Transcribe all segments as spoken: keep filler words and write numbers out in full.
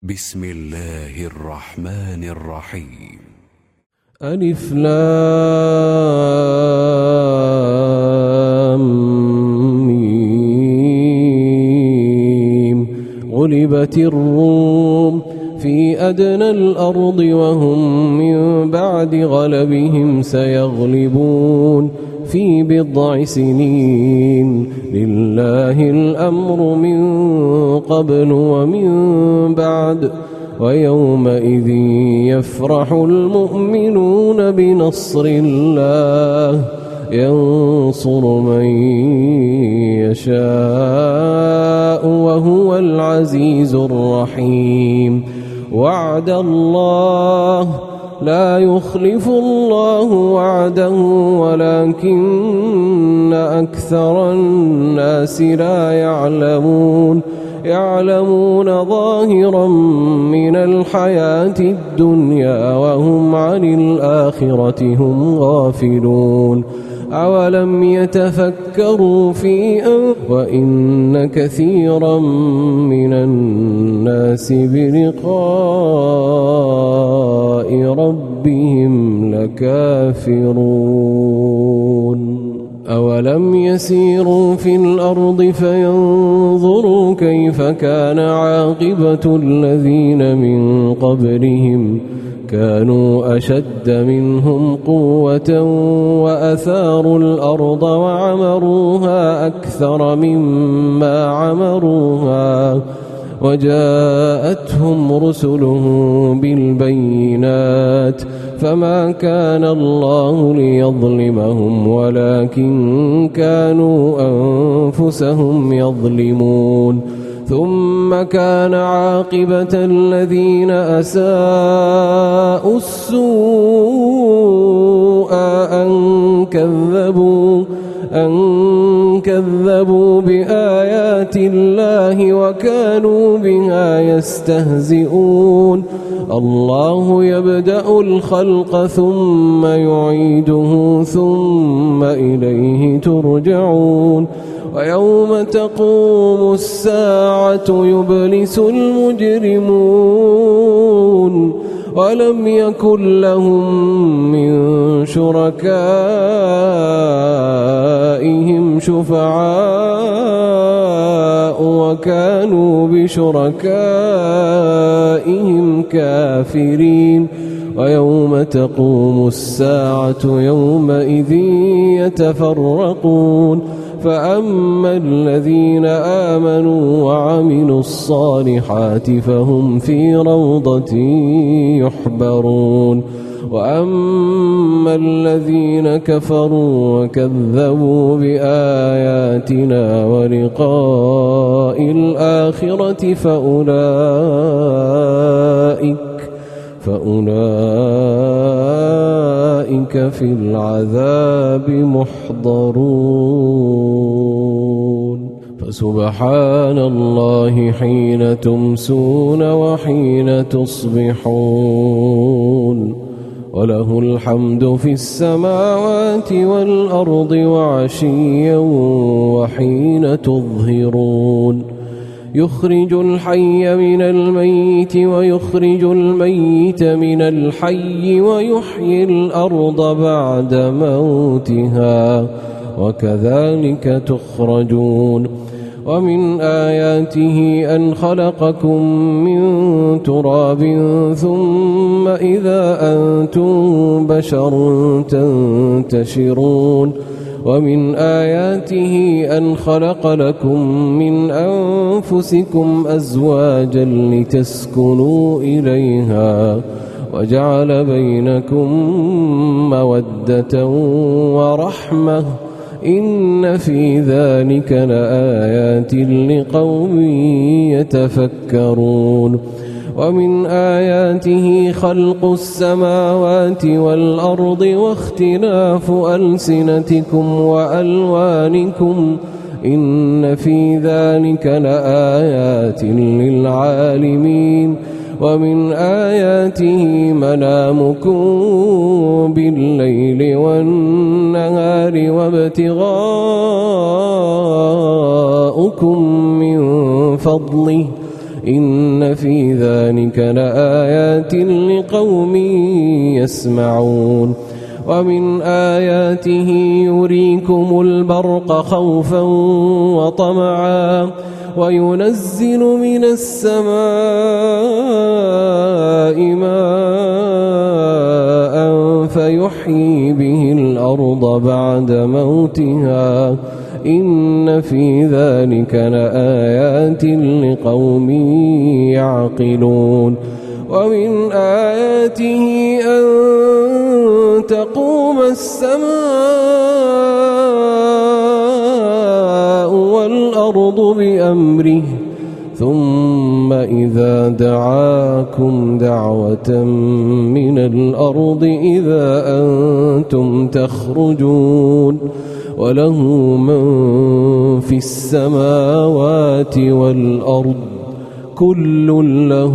بسم الله الرحمن الرحيم. ألف لام ميم. غلبت الروم في أدنى الأرض وهم من بعد غلبهم سيغلبون في بضع سنين. لله الأمر من قبل ومن بعد ويومئذ يفرح المؤمنون بنصر الله ينصر من يشاء وهو العزيز الرحيم. وعد الله لا يخلف الله وعده ولكن أكثر الناس لا يعلمون يعلمون ظاهرا من الحياة الدنيا وهم عن الآخرة هم غافلون. أولم يتفكروا في أن وإن كثيرا من الناس بلقاء ربهم لكافرون. أولم يسيروا في الأرض فينظروا كيف كان عاقبة الذين من قبلهم كانوا أشد منهم قوة وأثاروا الأرض وعمروها أكثر مما عمروها وجاءتهم رسلهم بالبينات فما كان الله ليظلمهم ولكن كانوا أنفسهم يظلمون. ثم كان عاقبة الذين أساءوا السوء أن كذبوا أن كذبوا بآيات الله وكانوا بها يستهزئون. الله يبدأ الخلق ثم يعيده ثم إليه ترجعون. ويوم تقوم الساعة يبلس المجرمون ولم يكن لهم من شركائهم شفعاء وكانوا بشركائهم كافرين. ويوم تقوم الساعة يومئذ يتفرقون فأما الذين آمنوا وعملوا الصالحات فهم في روضة يحبرون. وأما الذين كفروا وكذبوا بآياتنا ولقاء الآخرة فأولئك فأولئك في العذاب محضرون. فسبحان الله حين تمسون وحين تصبحون وله الحمد في السماوات والأرض وعشيا وحين تظهرون. يخرج الحي من الميت ويخرج الميت من الحي ويحيي الأرض بعد موتها وكذلك تخرجون. ومن آياته أن خلقكم من تراب ثم إذا أنتم بشر تنتشرون. ومن آياته أن خلق لكم من أنفسكم أزواجا لتسكنوا إليها وجعل بينكم مودة ورحمة إن في ذلك لآيات لقوم يتفكرون. ومن آياته خلق السماوات والأرض واختلاف ألسنتكم وألوانكم إن في ذلك لآيات للعالمين. ومن آياته منامكم بالليل والنهار وابتغاؤكم من فضله إن في ذلك لآيات لقوم يسمعون ومن آياته يريكم البرق خوفا وطمعا وينزل من السماء ماء فيحيي به الأرض بعد موتها إن في ذلك لآيات لقوم يعقلون ومن آياته أن تقوم السماء والأرض بأمره ثم إذا دعاكم دعوة من الأرض إذا أنتم تخرجون وله من في السماوات والأرض كل له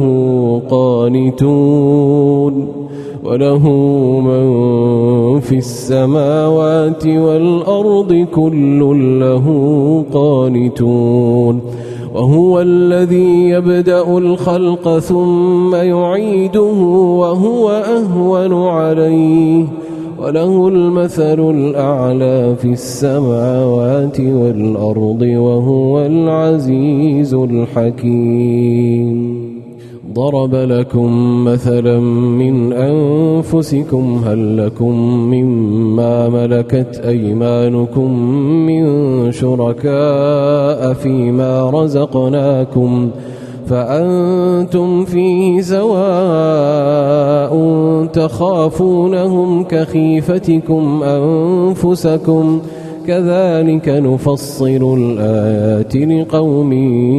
قانتون وله من في السماوات والأرض كل له قانتون وهو الذي يبدأ الخلق ثم يعيده وهو أهون عليه وله المثل الأعلى في السماوات والأرض وهو العزيز الحكيم ضرب لكم مثلا من أنفسكم هل لكم مما ملكت أيمانكم من شركاء فيما رزقناكم فأنتم فيه سواء تخافونهم كخيفتكم أنفسكم كذلك نفصل الآيات لقوم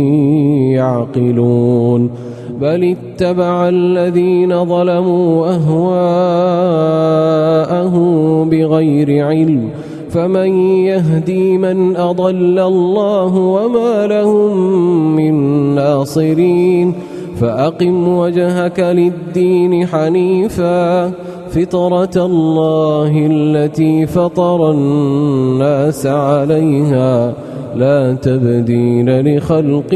يعقلون بل اتبع الذين ظلموا أهواءهم بغير علم فمن يهدي من أضل الله وما لهم من ناصرين فأقم وجهك للدين حنيفا فطرة الله التي فطر الناس عليها لا تبديل لخلق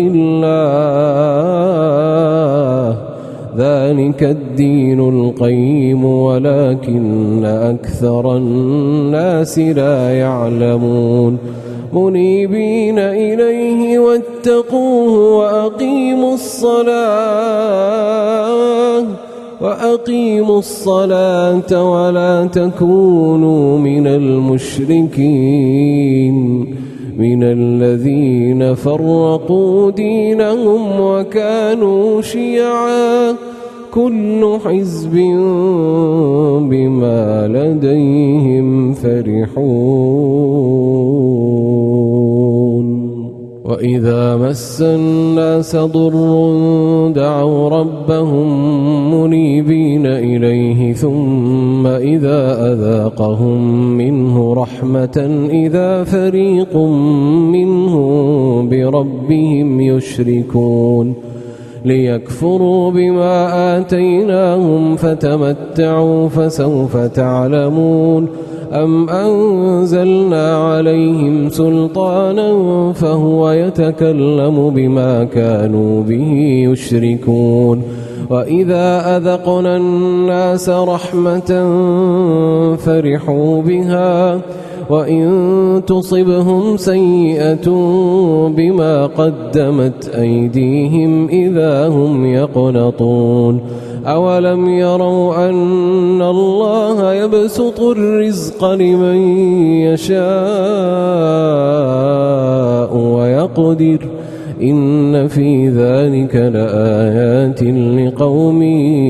الله ذلك الدين القيم ولكن أكثر الناس لا يعلمون منيبين إليه واتقوه وأقيموا الصلاة وأقيموا الصلاة ولا تكونوا من المشركين من الذين فرقوا دينهم وكانوا شيعا كل حزب بما لديهم فرحون وإذا مس الناس ضر دعوا ربهم منيبين إليه ثم إذا أذاقهم منه رحمة إذا فريق منهم بربهم يشركون ليكفروا بما آتيناهم فتمتعوا فسوف تعلمون أم أنزلنا عليهم سلطانا فهو يتكلم بما كانوا به يشركون وإذا أذقنا الناس رحمة فرحوا بها وإن تصبهم سيئة بما قدمت أيديهم إذا هم يقنطون أولم يروا أن الله يبسط الرزق لمن يشاء ويقدر إن في ذلك لآيات لقوم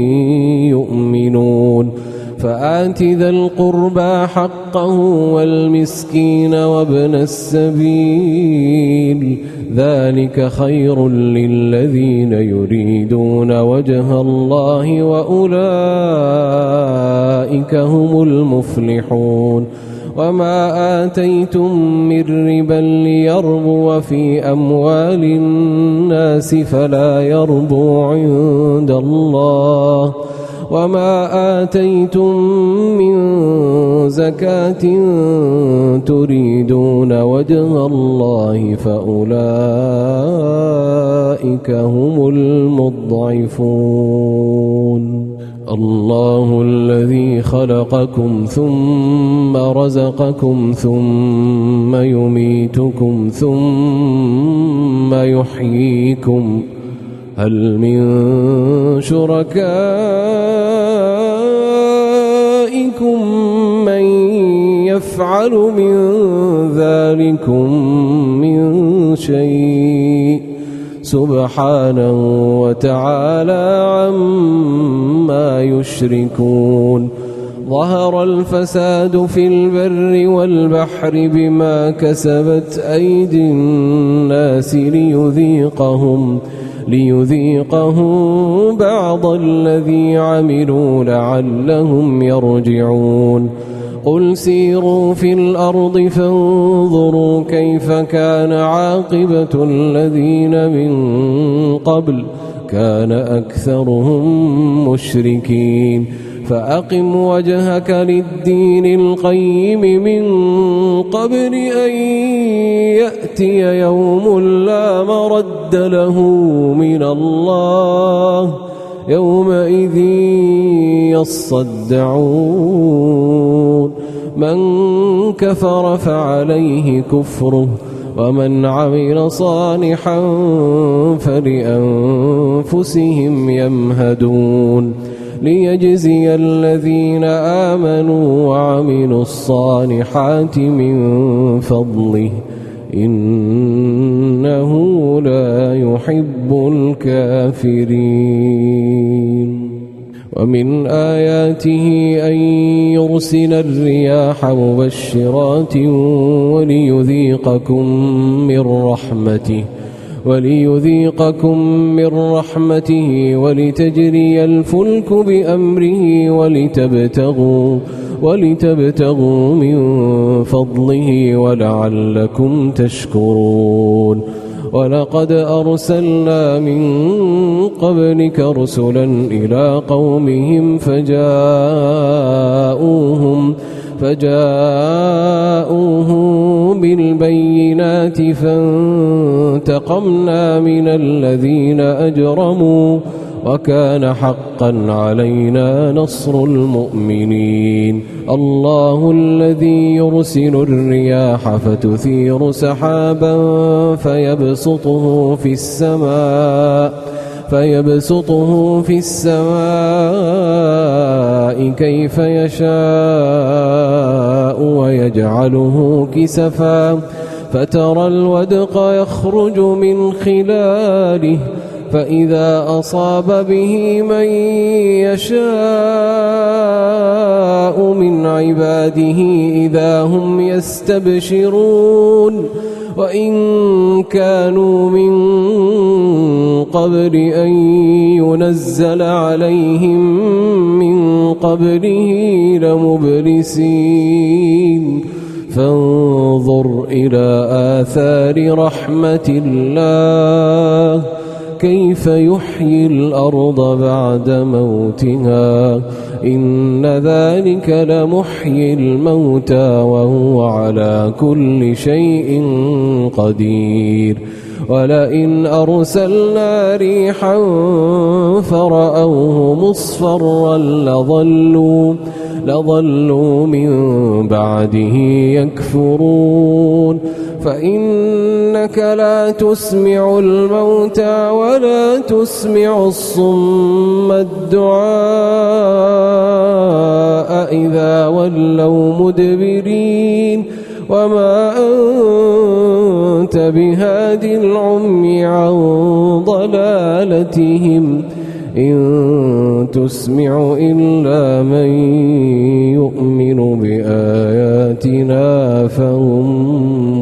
يؤمنون فآت ذا القربى حقه والمسكين وابن السبيل ذلك خير للذين يريدون وجه الله وأولئك هم المفلحون وما آتيتم من ربا ليربو في أموال الناس فلا يربو عند الله وما آتيتم من زكاة تريدون وجه الله فأولئك هم المضعفون الله الذي خلقكم ثم رزقكم ثم يميتكم ثم يحييكم هل من شركائكم من يفعل من ذلكم من شيء سبحانه وتعالى عما يشركون ظهر الفساد في البر والبحر بما كسبت أيدي الناس ليذيقهم ليذيقهم بعض الذي عملوا لعلهم يرجعون قل سيروا في الأرض فانظروا كيف كان عاقبة الذين من قبل كان أكثرهم مشركين فأقم وجهك للدين القيم من قبل أن يأتي يوم لا مرد له من الله يومئذ يصدعون من كفر فعليه كفره ومن عمل صالحا فلأنفسهم يمهدون ليجزي الذين آمنوا وعملوا الصالحات من فضله إنه لا يحب الكافرين ومن آياته أن يرسل الرياح مبشرات وليذيقكم من رحمته وليذيقكم من رحمته ولتجري الفلك بأمره ولتبتغوا ولتبتغوا من فضله ولعلكم تشكرون ولقد أرسلنا من قبلك رسلا إلى قومهم فجاءوهم فجاءوهم بالبينات فانتقمنا من الذين أجرموا وكان حقا علينا نصر المؤمنين الله الذي يرسل الرياح فتثير سحابا فيبسطه في السماء فيبسطه في السماء كيف يشاء ويجعله كسفا فترى الودق يخرج من خلاله فإذا أصاب به من يشاء من عباده إذا هم يستبشرون وإن كانوا من قبل أن ينزل عليهم من قبله لمبلسين فانظر إلى آثار رحمة الله كيف يحيي الأرض بعد موتها إن ذلك لمحيي الموتى وهو على كل شيء قدير ولئن أرسلنا ريحا فرأوه مصفرا لظلوا لظلوا من بعده يكفرون فإنك لا تسمع الموتى ولا تسمع الصم الدعاء إذا ولوا مدبرين وما أنت بهاد العمي عن ضلالتهم إن تسمع إلا من يؤمن بآياتنا فهم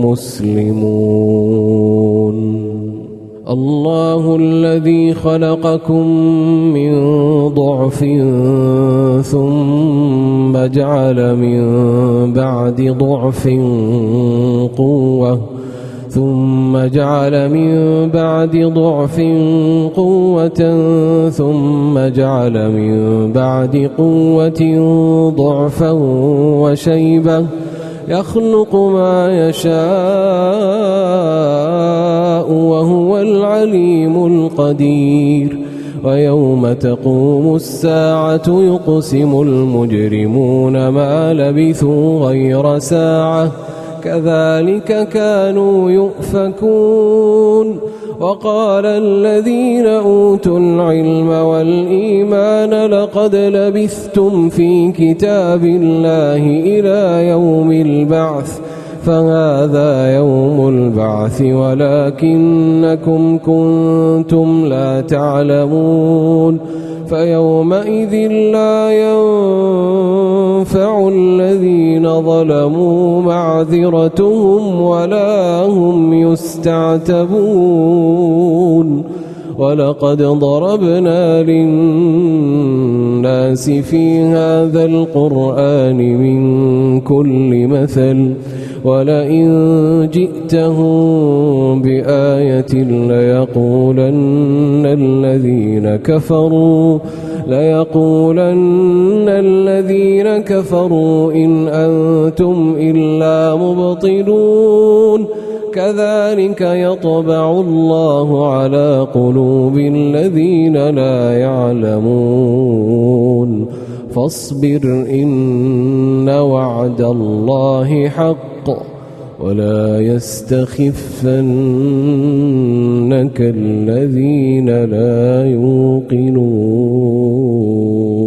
مسلمون الله الذي خلقكم من ضعف ثم جعل من بعد ضعف قوة ثم جعل من بعد ضعف قوة ثم جعل من بعد قوة ضعفا وشيبة يخلق ما يشاء وهو العليم القدير ويوم تقوم الساعة يقسم المجرمون ما لبثوا غير ساعة كذلك كانوا يؤفكون وقال الذين أوتوا العلم والإيمان لقد لبثتم في كتاب الله إلى يوم البعث فهذا يوم البعث ولكنكم كنتم لا تعلمون فيومئذ لا ينفع الذين ظلموا معذرتهم ولا هم يستعتبون ولقد ضربنا للناس في هذا القرآن من كل مثل ولئن جئتهم بآية ليقولن الذين كفروا ليقولن الذين كفروا إن أنتم إلا مبطلون كذلك يطبع الله على قلوب الذين لا يعلمون فاصبر إن وعد الله حق ولا يستخفنك الذين لا يوقنون